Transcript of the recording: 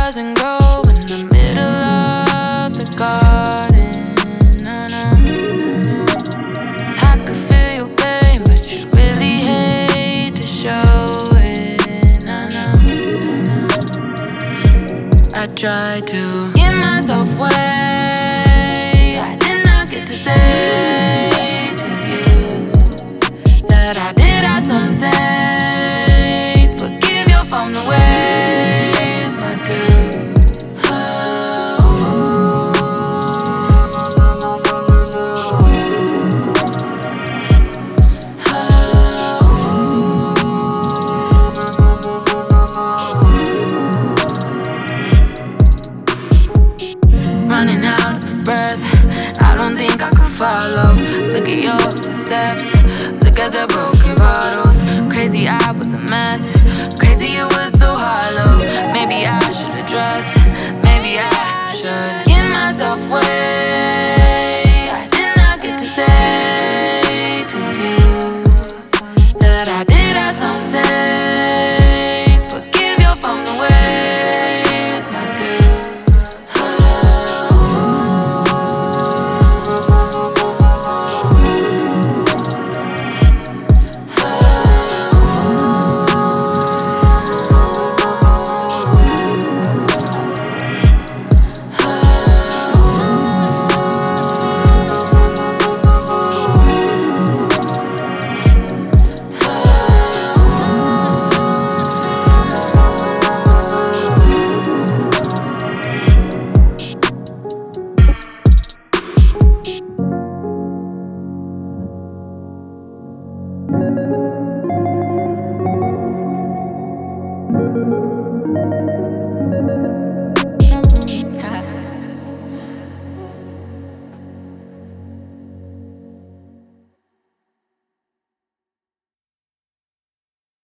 doesn't grow in the middle of the garden. I could feel your pain, but you really hate to show it. I tried to give myself away. I did not get to say to you that I did have some say. Forgive you from the ways my girl. Running out of breath, I don't think I could follow. Look at your footsteps, look at the broken bottle.